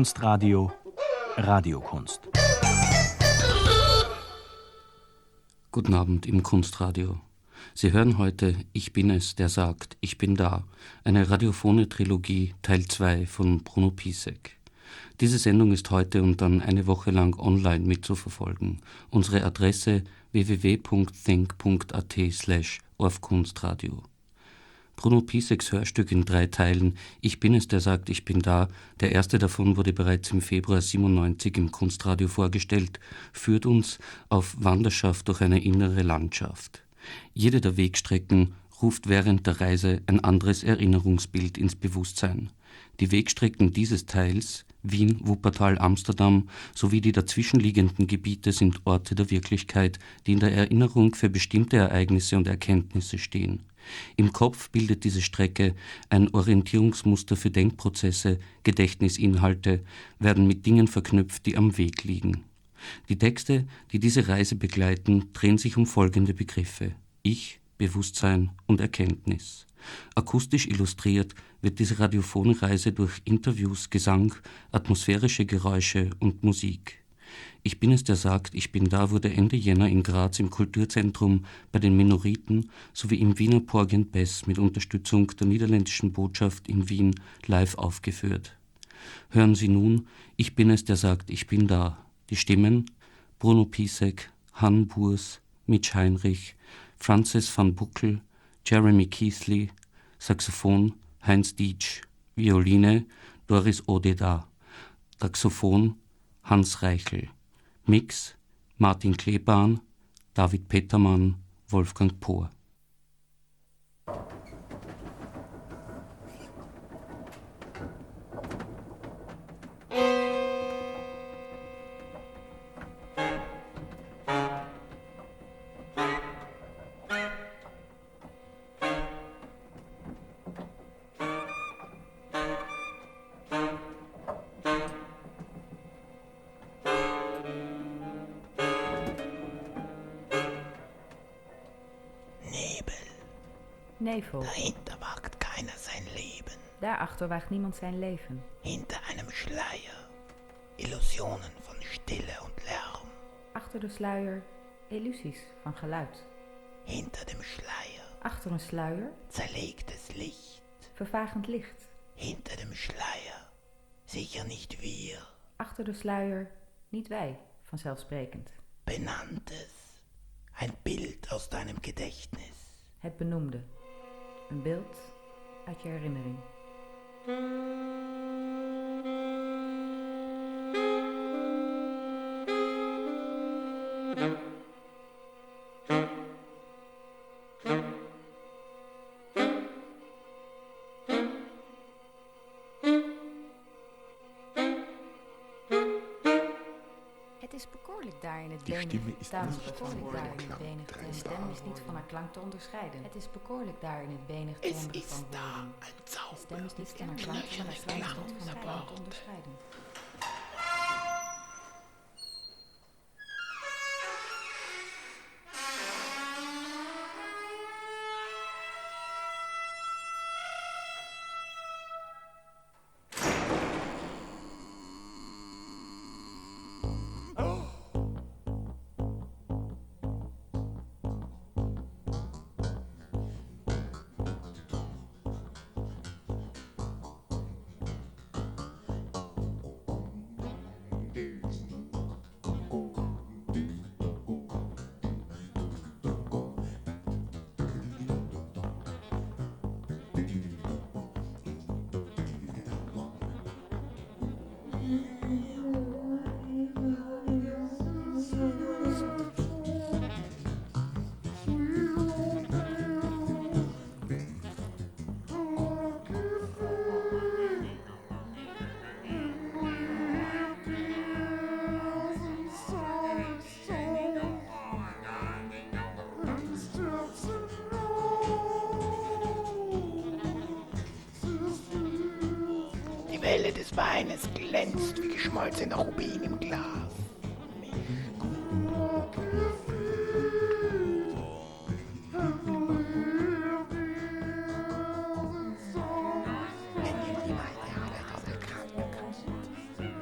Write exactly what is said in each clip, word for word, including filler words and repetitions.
Kunstradio Radiokunst. Guten Abend im Kunstradio. Sie hören heute Ich bin es, der sagt, ich bin da, eine radiophone Trilogie Teil zwei von Bruno Pisek. Diese Sendung ist heute und dann eine Woche lang online mitzuverfolgen. Unsere Adresse w w w punkt think punkt a t slash orfkunstradio. Bruno Piseks Hörstück in drei Teilen Ich bin es, der sagt, ich bin da, der erste davon wurde bereits im Februar siebenundneunzig im Kunstradio vorgestellt, führt uns auf Wanderschaft durch eine innere Landschaft. Jede der Wegstrecken ruft während der Reise ein anderes Erinnerungsbild ins Bewusstsein. Die Wegstrecken dieses Teils, Wien, Wuppertal, Amsterdam, sowie die dazwischenliegenden Gebiete sind Orte der Wirklichkeit, die in der Erinnerung für bestimmte Ereignisse und Erkenntnisse stehen. Im Kopf bildet diese Strecke ein Orientierungsmuster für Denkprozesse, Gedächtnisinhalte werden mit Dingen verknüpft, die am Weg liegen. Die Texte, die diese Reise begleiten, drehen sich um folgende Begriffe: Ich, Bewusstsein und Erkenntnis. Akustisch illustriert wird diese radiophone Reise durch Interviews, Gesang, atmosphärische Geräusche und Musik. Ich bin es, der sagt, ich bin da wurde Ende Jänner in Graz im Kulturzentrum bei den Minoriten sowie im Wiener Porgy-and-Bess mit Unterstützung der niederländischen Botschaft in Wien live aufgeführt. Hören Sie nun Ich bin es, der sagt, ich bin da. Die Stimmen Bruno Pisek, Han Burs, Mitch Heinrich, Frances van Buckel, Jeremy Keithley, Saxophon Heinz Dietsch, Violine Doris Odeda, Saxophon Hans Reichel, Mix Martin Kleban, David Petermann, Wolfgang Pohr. Nevel. Dahinter wagt keiner sein Leben. Daarachter waagt niemand zijn leven. Hinter einem Schleier Illusionen von Stille und Lärm. Achter de sluier illusies van geluid. Hinter dem Schleier Achter een sluier zerlegtes Licht. vervagend licht. Hinter dem Schleier sicher nicht wir. Achter de sluier niet wij, vanzelfsprekend. Benanntes, ein Bild aus deinem Gedächtnis. Het benoemde. Een beeld uit je herinnering. Het is bekoorlijk daar in het Die Stimme ist Daarom nicht bekoorlijk von daar meinem in het Klang benigte. De trennbar. stem is niet van haar klank te onderscheiden. Het is bekoorlijk daar in het benigte Es van ist da woorden. ein De Zauber. stem is niet van haar klank van haar klank niet van haar klank te onderscheiden. Die Welle des Weines glänzt wie geschmolzener Rubin im Glas. Wenn ihr niemals der Arbeit aus der Krankenkasse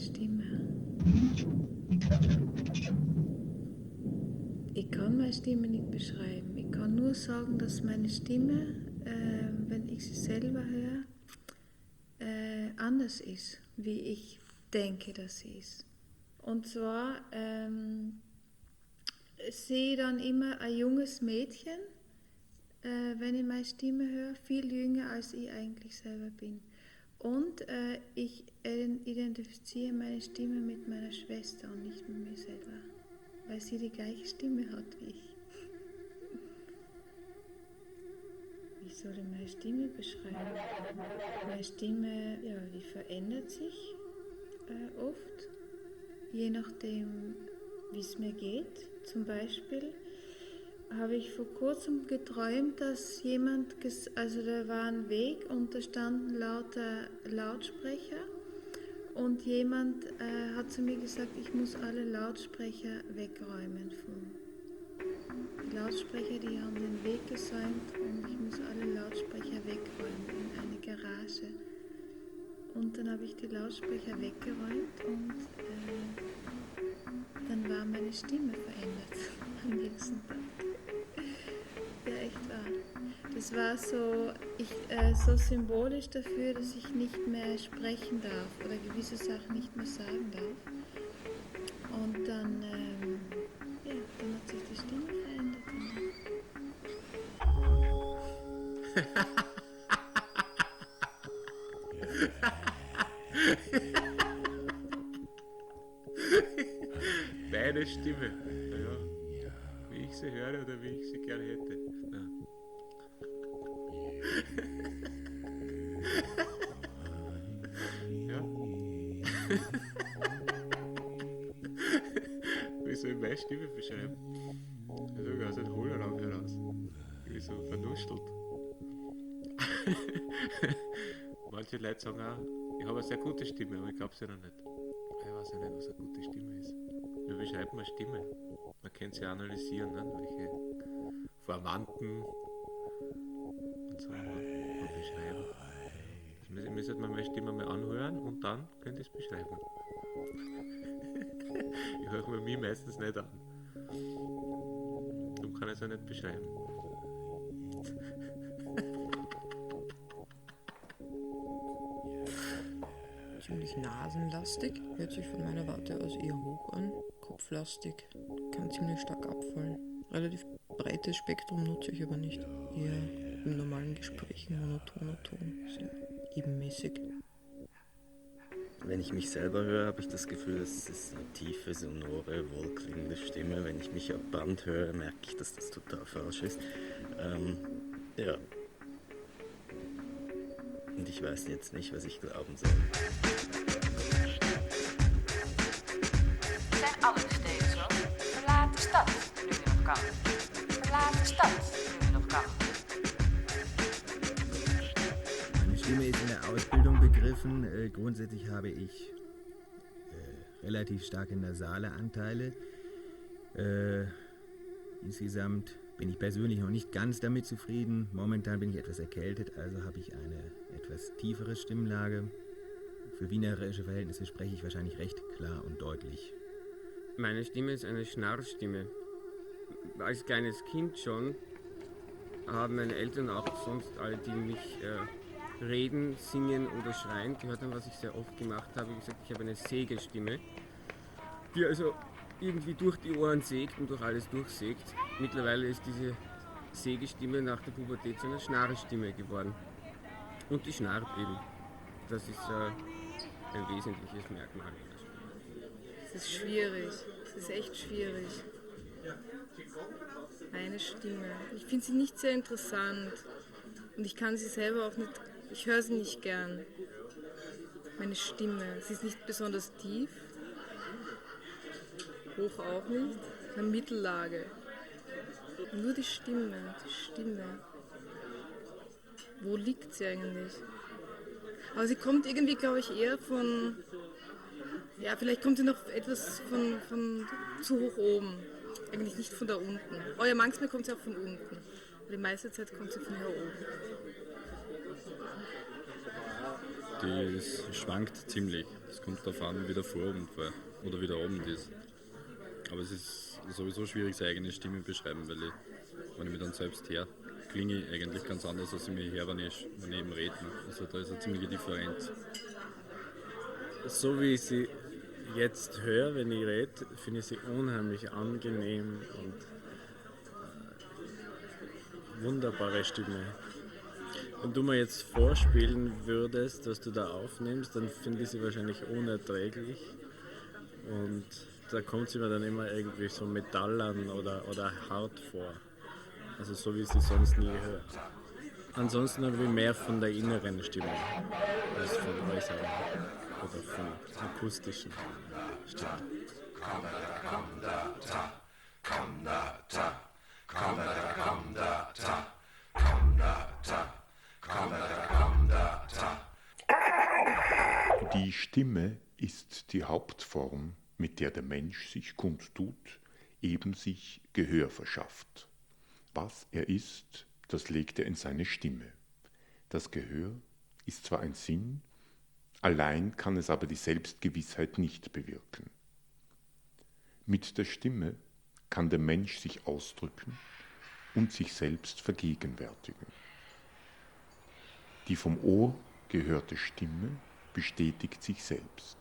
Stimme? Ich kann meine Stimme nicht beschreiben. Ich kann nur sagen, dass meine Stimme, äh, wenn ich sie selber höre, äh, anders ist, wie ich denke, dass sie ist. Und zwar ähm, sehe ich dann immer ein junges Mädchen, äh, wenn ich meine Stimme höre, viel jünger als ich eigentlich selber bin. Und äh, ich identifiziere meine Stimme mit meiner Schwester und nicht mit mir selber, weil sie die gleiche Stimme hat wie ich. Wie soll ich meine Stimme beschreiben? Meine Stimme, ja, die verändert sich äh, oft, je nachdem, wie es mir geht. Zum Beispiel habe ich vor kurzem geträumt, dass jemand, ges- also da war ein Weg und da standen lauter Lautsprecher und jemand äh, hat zu mir gesagt, ich muss alle Lautsprecher wegräumen. Von die Lautsprecher, die haben den Weg gesäumt und ich muss alle Lautsprecher wegräumen in eine Garage. Und dann habe ich die Lautsprecher weggeräumt und äh, dann war meine Stimme verändert am nächsten Tag. Ja, echt wahr. Das war so, ich, äh, so symbolisch dafür, dass ich nicht mehr sprechen darf oder gewisse Sachen nicht mehr sagen darf. Und dann, ähm, ja, dann hat sich die Stimme verändert. Deine Stimme, ja, wie ich sie höre oder wie ich sie gerne hätte. Ja. Ja. Wie soll ich meine Stimme beschreiben? Also aus einem Hohlraum heraus. Wie so vernustelt. Manche Leute sagen auch, ich habe eine sehr gute Stimme, aber ich glaube es ja noch nicht. Ich weiß ja nicht, was eine gute Stimme ist. Wie beschreibt man Stimme? Man kann sie analysieren, ne? Welche Verwandten und so man beschreiben. Das müsste man meine Stimme mal anhören und dann könnt ihr es beschreiben. Ich höre mir mich meistens nicht an. Darum kann ich es auch nicht beschreiben. Ziemlich nasenlastig, hört sich von meiner Warte aus eher hoch an. Kopflastig, kann ziemlich stark abfallen. Relativ breites Spektrum nutze ich aber nicht. Eher im normalen Gespräch monotoner Ton, sehr ebenmäßig. Wenn ich mich selber höre, habe ich das Gefühl, es ist eine tiefe, sonore, wohlklingende Stimme. Wenn ich mich am Band höre, merke ich, dass das total falsch ist. Ähm, ja. Und ich weiß jetzt nicht, was ich glauben soll. Zijn alle steden zo? Verlaat de stad, nu je nog kan. Verlaat de stad, nu je nog kan. Meine Stimme ist in der Ausbildung begriffen. Äh, grundsätzlich habe ich äh, relativ starke nasale Anteile. Äh, insgesamt bin ich persönlich noch nicht ganz damit zufrieden. Momentan bin ich etwas erkältet, also habe ich eine etwas tiefere Stimmlage. Für wienerische Verhältnisse spreche ich wahrscheinlich recht klar und deutlich. Meine Stimme ist eine Schnarchstimme. Als kleines Kind schon haben meine Eltern auch sonst alle, die mich äh, reden, singen oder schreien, gehört haben, was ich sehr oft gemacht habe. Wie gesagt, ich habe eine Sägestimme, die also irgendwie durch die Ohren sägt und durch alles durchsägt. Mittlerweile ist diese Sägestimme nach der Pubertät zu einer Schnarchstimme geworden. Und die schnarrt eben. Das ist äh, ein wesentliches Merkmal. Es ist schwierig, es ist echt schwierig. Meine Stimme. Ich finde sie nicht sehr interessant und ich kann sie selber auch nicht, ich höre sie nicht gern. Meine Stimme, sie ist nicht besonders tief, hoch auch nicht, eine Mittellage. Nur die Stimme, die Stimme. Wo liegt sie eigentlich? Aber sie kommt irgendwie, glaube ich, eher von, ja, vielleicht kommt sie noch etwas von, von zu hoch oben. Eigentlich nicht von da unten. Oh ja, manchmal kommt sie auch von unten. Aber die meiste Zeit kommt sie von hier oben. die es schwankt ziemlich. Es kommt darauf an, wie der Vorabend war oder wie der Abend ist. Aber es ist sowieso schwierig, seine eigene Stimme zu beschreiben, weil ich, wenn ich mich dann selbst her, klinge ich eigentlich ganz anders, als ich mich her, wenn ich, wenn ich eben rede. Also da ist eine ziemliche Differenz. So wie ich sie jetzt höre, wenn ich rede, finde ich sie unheimlich angenehm und wunderbare Stimme. Wenn du mir jetzt vorspielen würdest, was du da aufnimmst, dann finde ich sie wahrscheinlich unerträglich. Und da kommt sie mir dann immer irgendwie so metallern oder, oder hart vor. Also so wie ich sie sonst nie höre. Ansonsten habe ich mehr von der inneren Stimme als von äußeren oder von akustischen Stimmen. Die Stimme ist die Hauptform, mit der der Mensch sich kundtut, eben sich Gehör verschafft. Was er ist, das legt er in seine Stimme. Das Gehör ist zwar ein Sinn, allein kann es aber die Selbstgewissheit nicht bewirken. Mit der Stimme kann der Mensch sich ausdrücken und sich selbst vergegenwärtigen. Die vom Ohr gehörte Stimme bestätigt sich selbst.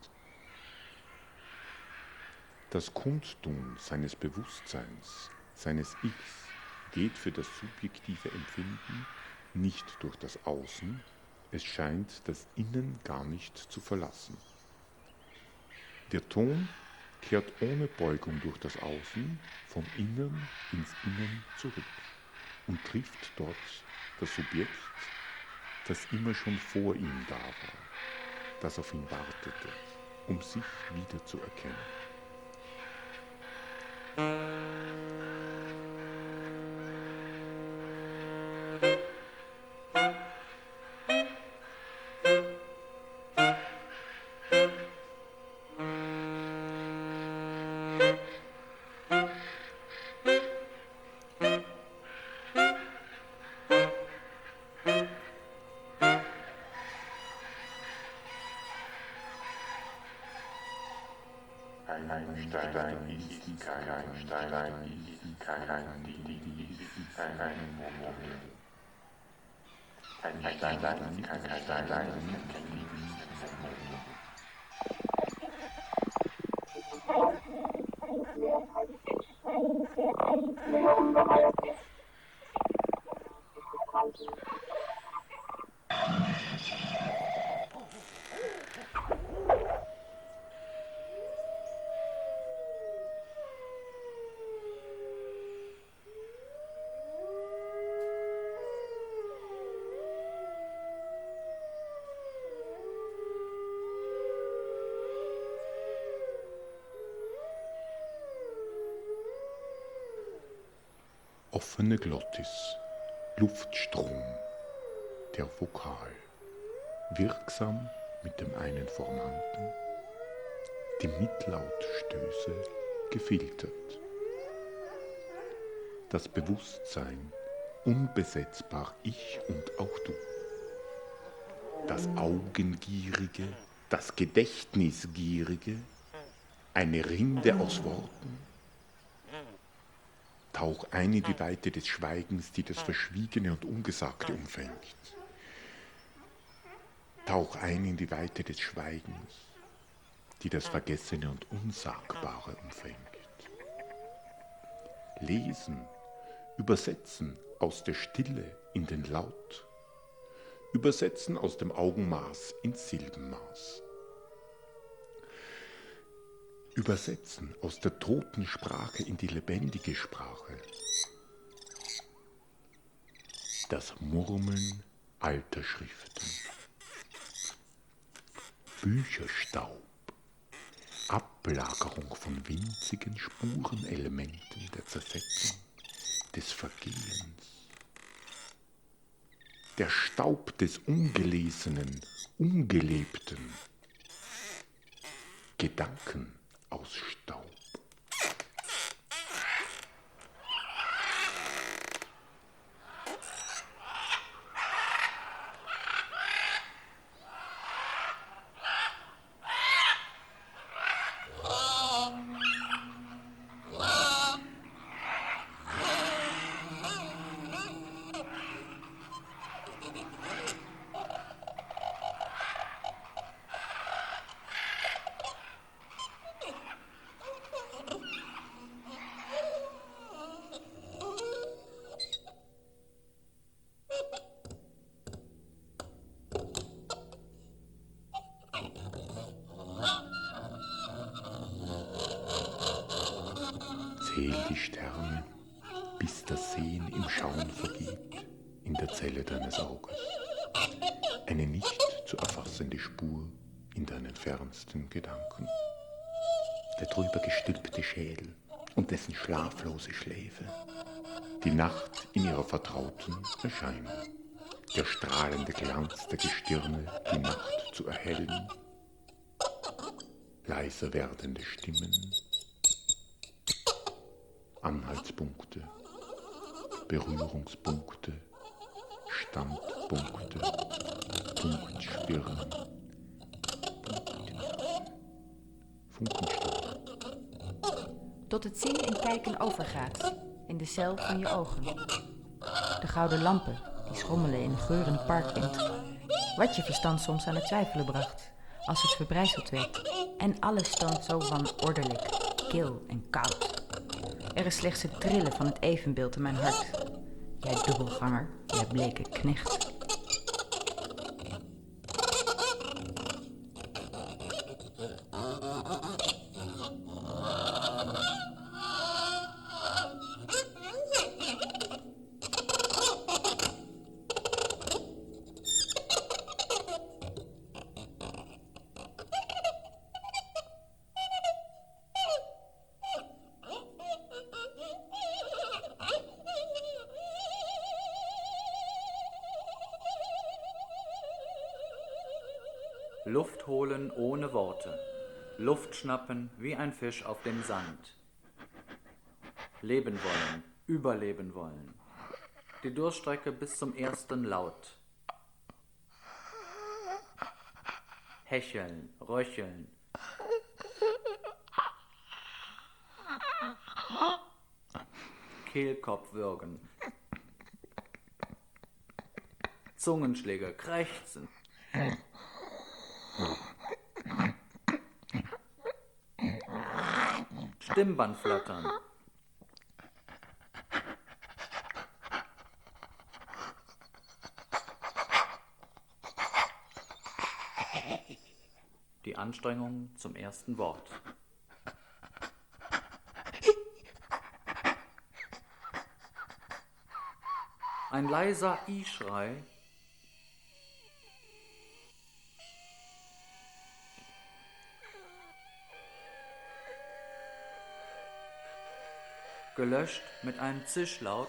Das Kundtun seines Bewusstseins, seines Ichs, geht für das subjektive Empfinden nicht durch das Außen, es scheint das Innen gar nicht zu verlassen. Der Ton kehrt ohne Beugung durch das Außen vom Innern ins Innen zurück und trifft dort das Subjekt, das immer schon vor ihm da war, das auf ihn wartete, um sich wiederzuerkennen. Ein Stein ist kein Stein, ist kein Ding, ist kein Moment. Ein Stein ist kein Stein, ist kein Offene Glottis, Luftstrom, der Vokal, wirksam mit dem einen Formanten, die Mitlautstöße gefiltert. Das Bewusstsein, unbesetzbar ich und auch du. Das Augengierige, das Gedächtnisgierige, eine Rinde aus Worten. Tauch ein in die Weite des Schweigens, die das Verschwiegene und Ungesagte umfängt. Tauch ein in die Weite des Schweigens, die das Vergessene und Unsagbare umfängt. Lesen, übersetzen aus der Stille in den Laut, übersetzen aus dem Augenmaß ins Silbenmaß. Übersetzen aus der toten Sprache in die lebendige Sprache. Das Murmeln alter Schriften. Bücherstaub. Ablagerung von winzigen Spurenelementen der Zersetzung, des Vergehens. Der Staub des Ungelesenen, Ungelebten. Gedanken aus Staub. zähl die Sterne, bis das Sehen im Schauen vergeht, in der Zelle deines Auges. Eine nicht zu erfassende Spur in deinen fernsten Gedanken. Der drüber gestülpte Schädel und dessen schlaflose Schläfe. Die Nacht in ihrer vertrauten Erscheinung. Der strahlende Glanz der Gestirne, die Nacht zu erhellen. Leiser werdende Stimmen. Anhaltspunkte, Berührungspunkte, Standpunkte, Punktspirren, Funkenstoffen. Tot het zien en kijken overgaat, in de cel van je ogen. De gouden lampen die schommelen in de geurende parkwind. Wat je verstand soms aan het twijfelen bracht, als het verbrijzeld werd. En alles toont zo wanordelijk, kil en koud. Er is slechts het trillen van het evenbeeld in mijn hart. Jij dubbelganger, jij bleke knecht. Luft holen ohne Worte, Luft schnappen wie ein Fisch auf dem Sand. Leben wollen, überleben wollen, die Durststrecke bis zum ersten Laut. Hecheln, röcheln. Kehlkopf würgen. Zungenschläge, krächzen. Stimmband flattern. Die Anstrengung zum ersten Wort. Ein leiser I-Schrei. Gelöscht mit einem Zischlaut.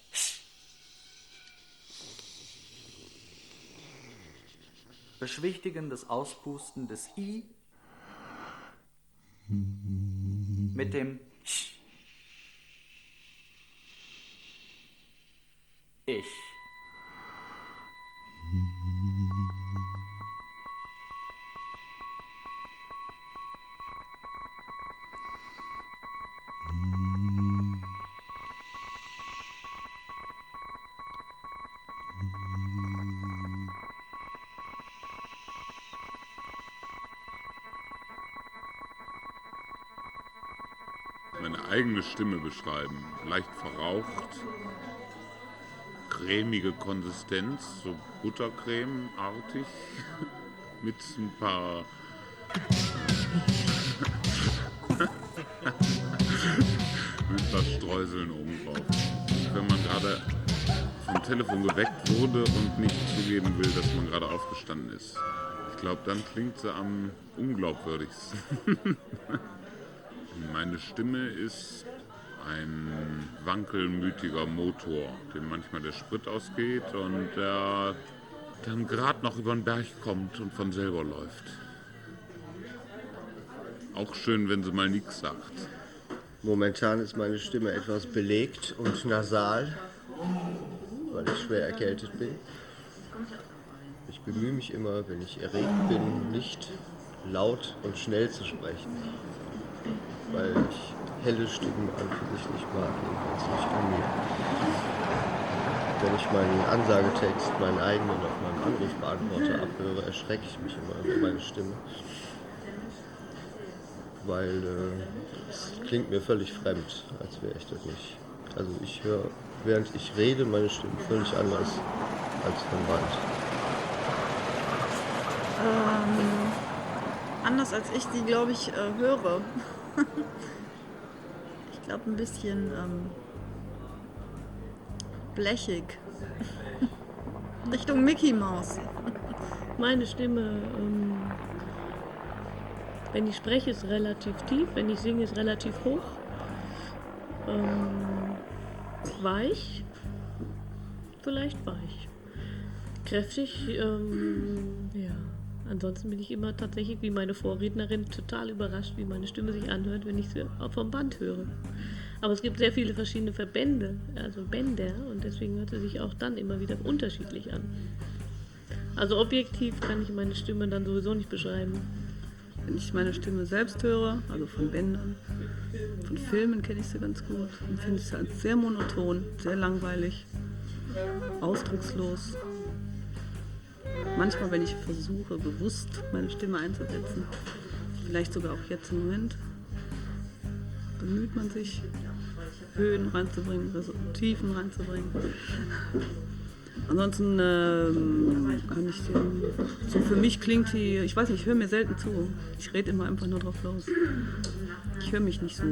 Beschwichtigendes Auspusten des I mit dem Ich. Meine eigene Stimme beschreiben. Leicht verraucht, cremige Konsistenz, so Buttercreme-artig, mit ein paar mit ein paar Streuseln oben drauf. Wenn man gerade vom Telefon geweckt wurde und nicht zugeben will, dass man gerade aufgestanden ist. Ich glaube, dann klingt sie am unglaubwürdigsten. Meine Stimme ist ein wankelmütiger Motor, dem manchmal der Sprit ausgeht und der dann gerade noch über den Berg kommt und von selber läuft. Auch schön, wenn sie mal nichts sagt. Momentan ist meine Stimme etwas belegt und nasal, weil ich schwer erkältet bin. Ich bemühe mich immer, wenn ich erregt bin, nicht laut und schnell zu sprechen, weil ich helle Stimmen an für sich nicht mag, jedenfalls nicht an mir. Wenn ich meinen Ansagetext, meinen eigenen auf meinem Anrufbeantworter abhöre, erschrecke ich mich immer über meine Stimme. Weil äh, es klingt mir völlig fremd, als wäre ich das nicht. Also ich höre, während ich rede, meine Stimme völlig anders als am Band. Ähm, anders als ich die, glaube ich, äh, höre. Ich glaube, ein bisschen ähm, blechig. Richtung Mickey Mouse. Meine Stimme, ähm, wenn ich spreche, ist relativ tief, wenn ich singe, ist relativ hoch. Ähm, weich, vielleicht weich. Kräftig, ähm, ja. Ansonsten bin ich immer tatsächlich, wie meine Vorrednerin, total überrascht, wie meine Stimme sich anhört, wenn ich sie vom Band höre. Aber es gibt sehr viele verschiedene Verbände, also Bänder, und deswegen hört sie sich auch dann immer wieder unterschiedlich an. Also objektiv kann ich meine Stimme dann sowieso nicht beschreiben. Wenn ich meine Stimme selbst höre, also von Bändern, von Filmen kenne ich sie ganz gut, dann finde ich sie als sehr monoton, sehr langweilig, ausdruckslos. Manchmal, wenn ich versuche, bewusst meine Stimme einzusetzen, vielleicht sogar auch jetzt im Moment, bemüht man sich, Höhen reinzubringen, also Tiefen reinzubringen. Ansonsten ähm, kann ich den, so für mich klingt die, ich weiß nicht, ich höre mir selten zu. Ich rede immer einfach nur drauf los. Ich höre mich nicht so.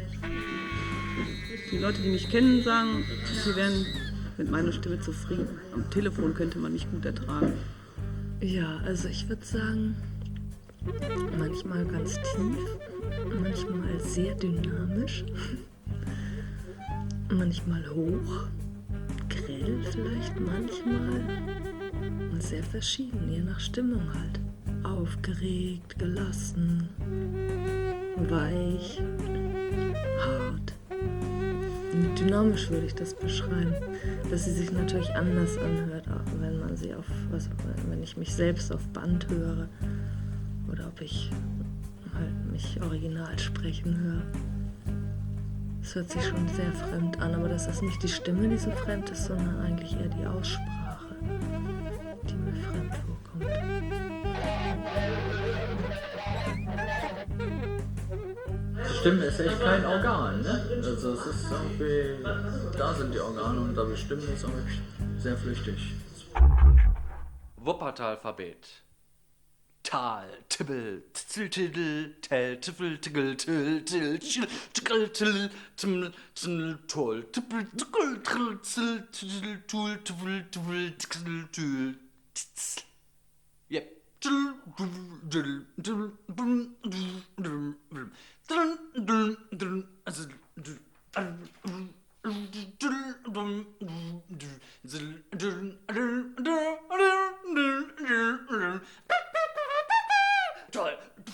Die Leute, die mich kennen, sagen, sie wären mit meiner Stimme zufrieden. Am Telefon könnte man mich gut ertragen. Ja, also ich würde sagen, manchmal ganz tief, manchmal sehr dynamisch, manchmal hoch, grell vielleicht manchmal und sehr verschieden, je nach Stimmung halt. Aufgeregt, gelassen, weich, hart. Mit dynamisch würde ich das beschreiben, dass sie sich natürlich anders anhört, auch wenn man sie auf, was, wenn ich mich selbst auf Band höre oder ob ich halt mich original sprechen höre. Es hört sich schon sehr fremd an, aber das ist nicht die Stimme, die so fremd ist, sondern eigentlich eher die Aussprache, die mir fremd vorkommt. Die Stimme ist echt kein Organ, ne? Also es ist irgendwie, da sind die Organe und aber die Stimme ist irgendwie sehr flüchtig. Wuppertal-Alphabet. Tal, Tibbel, Tzel, Tiddel, Tel, Tiffel, Tiggel, Till, Till, Till, Tiggel, Till, Timmel, Timmel, Toll, Tippel, Tiggel, Trill, Zill, Tiddel, Tul, Tiffel, Tiffel, Tiggel, Tül, Tzel. Yep. Till, Dill, Dill, Dill, Dill, Dill, Dill, also toll.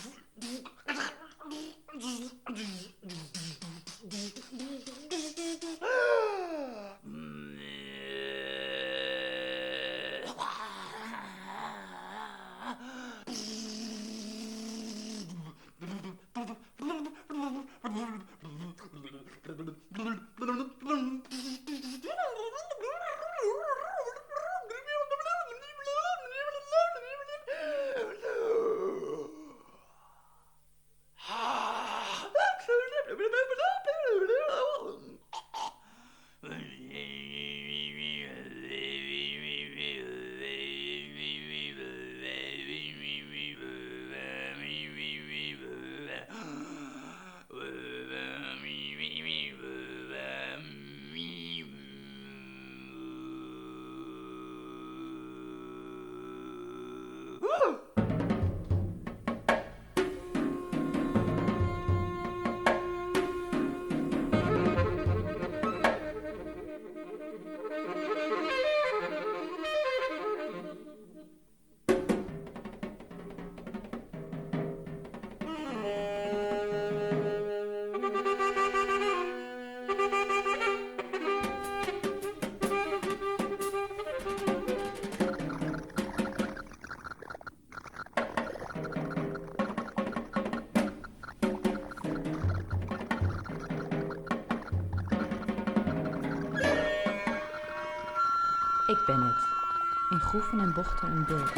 Ik ben het. In groeven en bochten een beeld.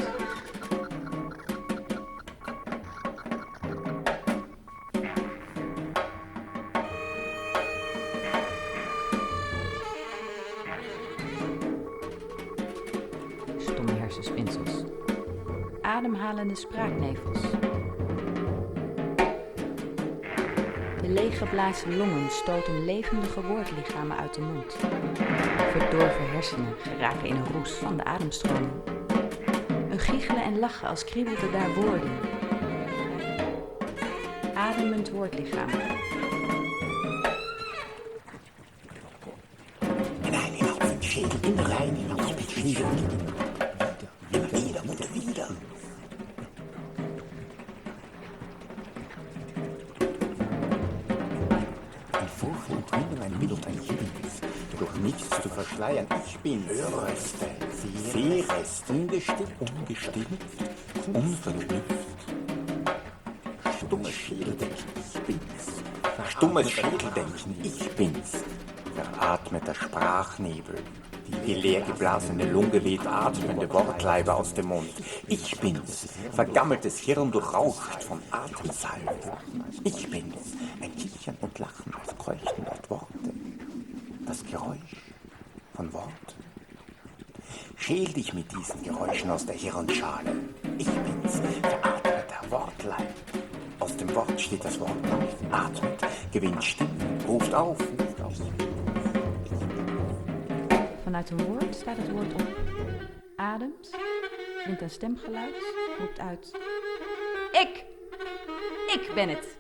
Stomme hersenspinsels. Ademhalende spraaknevels. De De leeggeblazen longen stoten levendige woordlichamen uit de mond. Verdorven hersenen geraken in een roes van de ademstroming. Een giechelen en lachen als kriebelde daar woorden. Ademend woordlichaam. En hij neemt auf den Schädel, in rein, auf den Schädel. Immer wieder und wieder. Ein Furcht und Windung, ein Bild und ein Kind. Durch nichts zu verschleiern, ich bin Hörreste, Seereste, ungestimmt, ungestimmt, unverblüfft. Stummes Schädeldenken, ich bin's. Stummes Schädeldenken, ich bin's. Veratmeter Sprachnebel, die leer geblasene Lunge weht atmende Wortleiber aus dem Mund. Ich bin's, vergammeltes Hirn durchrauscht von Atemsalbe. Ich bin's, ein Kichern und Lachen als Keuchten dort Worte. Das Geräusch von Worten. Schäl dich mit diesen Geräuschen aus der Hirnschale. Ich bin's, veratmeter Wortleib. Aus dem Wort steht das Wort auf, atmet, gewinnt Stimmen, ruft auf, ruft auf. Vanuit een woord staat het woord op. Ademt, vindt een stemgeluid, roept uit. Ik! Ik ben het!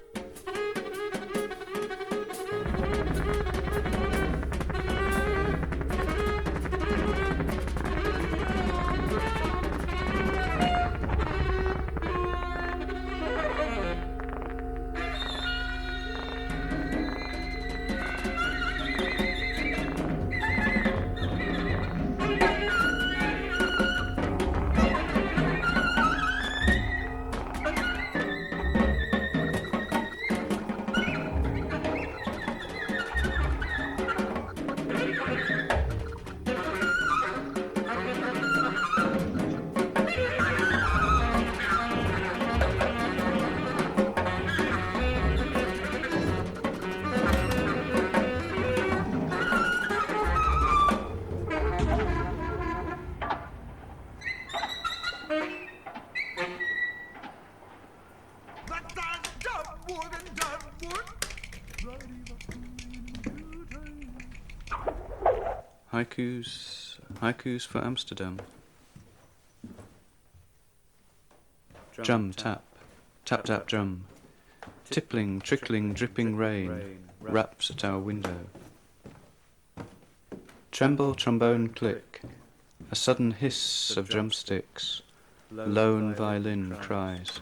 Haikus, haikus for Amsterdam. Drum, drum tap, tap tap drum. Tippling, trickling, dripping rain raps at our window. Tremble, trombone click, a sudden hiss of drumsticks, lone violin cries.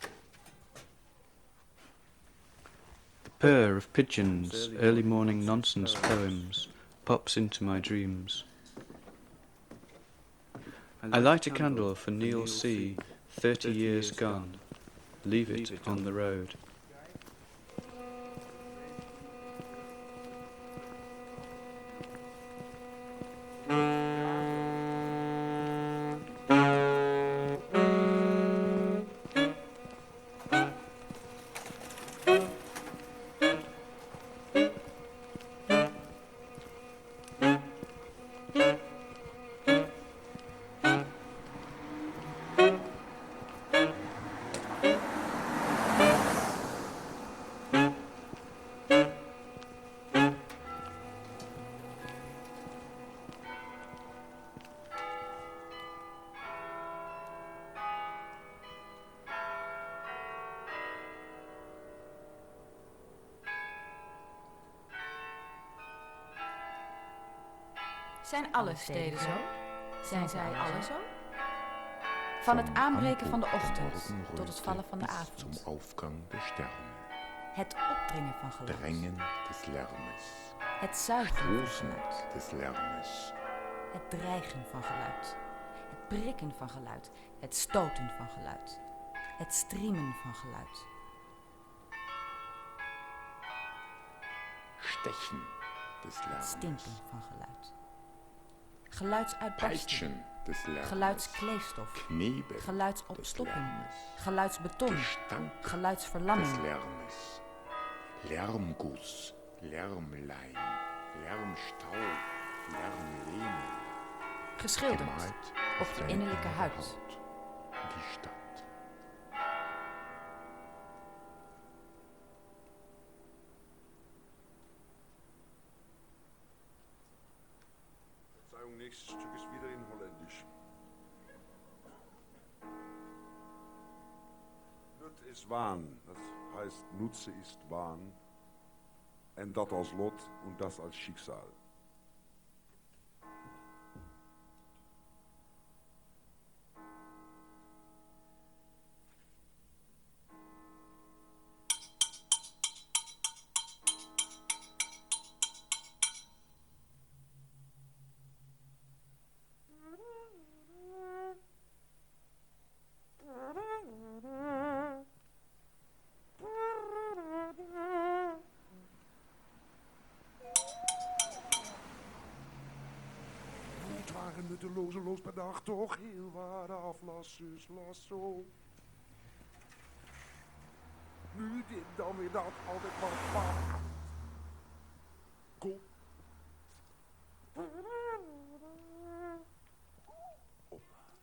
The purr of pigeons, early morning nonsense poems, pops into my dreams. I light a candle for Neil C., thirty years gone. Leave it on the road. Zijn alle steden zo? Zijn zij alle zo? Van het aanbreken van de ochtend tot het vallen van de avond. Zum Aufgang der Sterne. Het opdringen van geluid. Drängen des Lärmes. Het zuigen van geluid. Des Lärmes. Het dreigen van geluid. Het prikken van geluid. Het stoten van geluid. Het striemen van geluid. Stechen des Lärmes. Het stinken van geluid. Geluidsuitbarsting, geluidskleefstof, Knebel geluidsopstopping, geluidsbeton, geluidsverlamming, Lärmguss, Lärmleim, Lärmstau, Lärmlehm, geschilderd op je innerlijke huid. Die Stadt. nächste Stück ist wieder in Holländisch. Nut is waan, das heißt Nutze ist waan. En dat als Lot und das als Schicksal. Nuttelozeloos per dag, toch heel wat aflas, zus, las zo. Nu dit, dan weer dat, altijd maar pap. Kom. Op.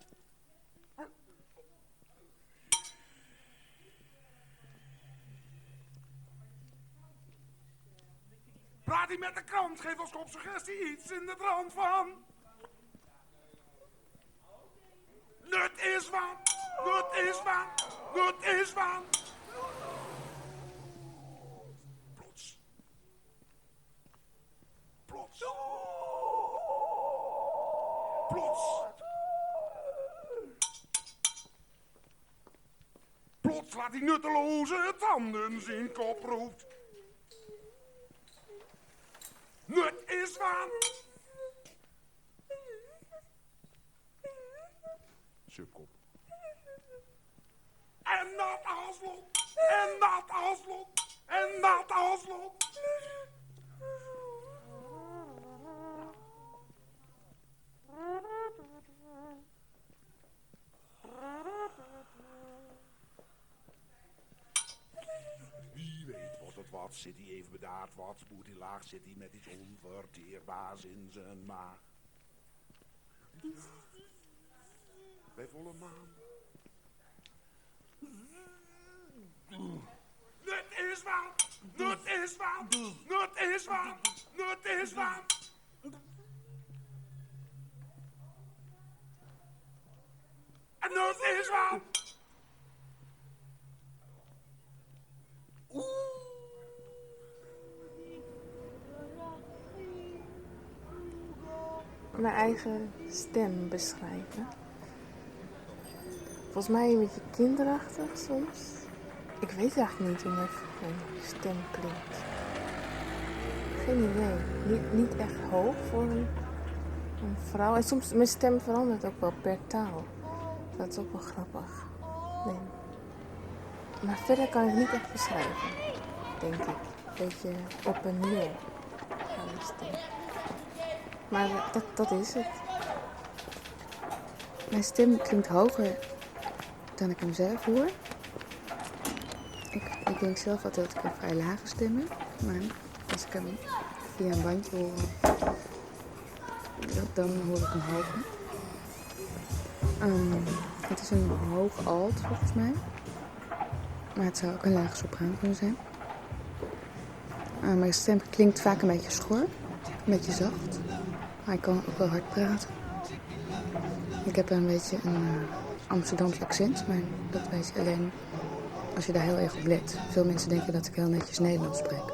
Praat niet met de krant, geef als kopsuggestie iets in de trant van... Nut is waan, nut is waan, nut is waan. Plots. Plots. Plots. Plots laat die nutteloze tanden zijn kop roept. Nut is waan. Subkop. En dat als Lot, en dat als Lot, en dat als Lot. Wie weet wat het wat, zit hij even bedaard, wat spoert hij laag, zit hij met iets onverteerbaars in zijn maag. Bij volle maan. Nut is waan, nut is waan, nut is waan, nut is waan. En nut is waan. Mijn eigen stem beschrijven. Volgens mij een beetje kinderachtig soms. Ik weet eigenlijk niet hoe mijn, mijn stem klinkt. Geen idee. Niet, niet echt hoog voor een, een vrouw. En soms, mijn stem verandert ook wel per taal. Dat is ook wel grappig. Nee. Maar verder kan ik het niet echt beschrijven. Denk ik. Een beetje op en neer gaan mijn stem. Maar dat, dat is het. Mijn stem klinkt hoger dan ik hem zelf hoor. Ik, ik denk zelf altijd dat ik een vrij lage stem heb. Maar als ik hem via een bandje hoor, dan hoor ik hem hoger. Um, het is een hoog alt volgens mij. Maar het zou ook een lage sopraan kunnen zijn. Uh, mijn stem klinkt vaak een beetje schor. Een beetje zacht. Maar ik kan ook wel hard praten. Ik heb een beetje een uh, Amsterdamse accent, maar dat weet je alleen als je daar heel erg op let. Veel mensen denken dat ik heel netjes Nederlands spreek.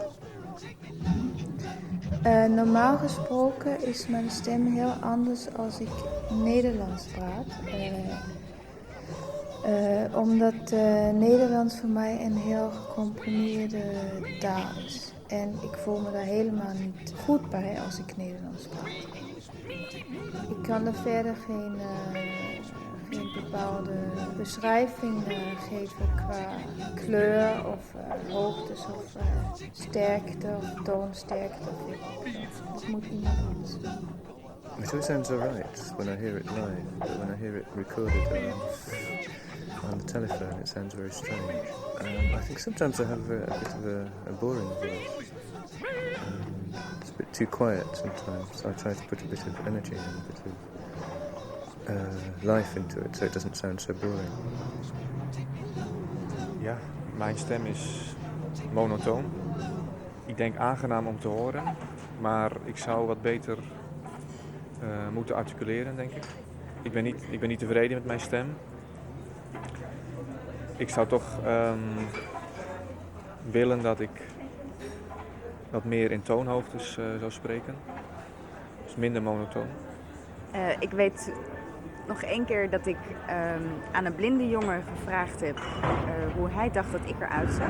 Uh, normaal gesproken is mijn stem heel anders als ik Nederlands praat. Uh, uh, omdat uh, Nederlands voor mij een heel gecomprimeerde taal is. En ik voel me daar helemaal niet goed bij als ik Nederlands praat. Ik kan er verder geen, uh, geen bepaalde beschrijving uh, geven qua kleur of uh, hoogtes of uh, sterkte of toonsterkte. Dat moet iemand anders doen. It always sounds alright when I hear it live, but when I hear it recorded on, on the telephone it sounds very strange. Um, I think sometimes I have a, a bit of a, a boring voice. Um, it's a bit too quiet sometimes, so I try to put a bit of energy and a bit of uh, life into it so it doesn't sound so boring. Ja, mijn stem is monotoon. Ik denk aangenaam om te horen, maar ik zou wat beter uh, moeten articuleren, denk ik. Ik ben, niet, ik ben niet tevreden met mijn stem. Ik zou toch um, willen dat ik wat meer in toonhoogtes uh, zou spreken. Dus minder monotoon. Uh, ik weet nog één keer dat ik um, aan een blinde jongen gevraagd heb uh, hoe hij dacht dat ik eruit zag.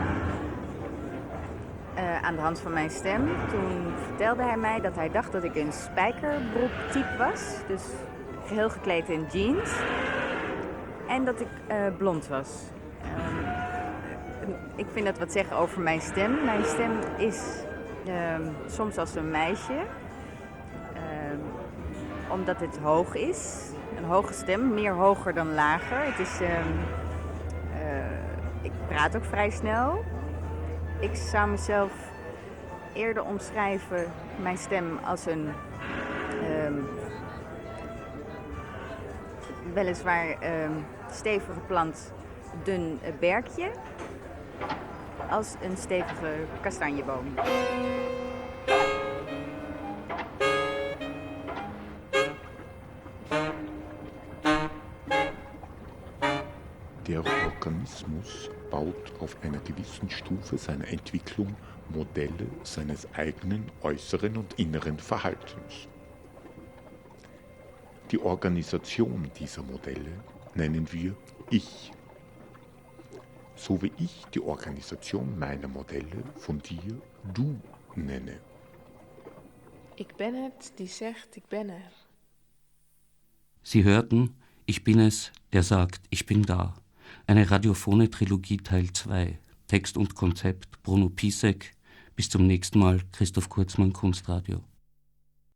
Uh, aan de hand van mijn stem. Toen vertelde hij mij dat hij dacht dat ik een spijkerbroek-type was. Dus geheel gekleed in jeans. En dat ik uh, blond was. Um, ik vind dat wat zeggen over mijn stem. Mijn stem is um, soms als een meisje. Um, omdat het hoog is. Een hoge stem, meer hoger dan lager. Het is, um, uh, ik praat ook vrij snel. Ik zou mezelf eerder omschrijven, mijn stem, als een um, weliswaar um, stevige plant, dun uh, berkje, als een stevige kastanjeboom. Der Organismus baut auf einer gewissen Stufe seiner Entwicklung Modelle seines eigenen äußeren und inneren Verhaltens. Die Organisation dieser Modelle nennen wir Ich. So wie ich die Organisation meiner Modelle von dir Du nenne. Ik ben het die zegt, ik ben er. Sie hörten, ich bin es, der sagt, ich bin da. Eine radiophone Trilogie Teil zwei. Text und Konzept Bruno Pisek. Bis zum nächsten Mal, Christoph Kurzmann, Kunstradio.